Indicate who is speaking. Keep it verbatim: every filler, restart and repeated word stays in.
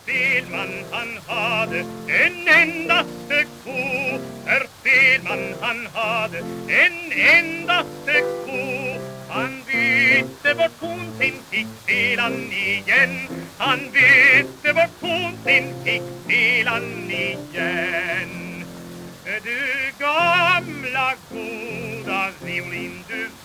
Speaker 1: Spelman han hade en endaste ko. Herr Spelman han hade en endaste ko. Han bytte bort kon sin, fick spelan igen. Han bytte bort kon sin, fick spelan igen. Du gamla goda violin, du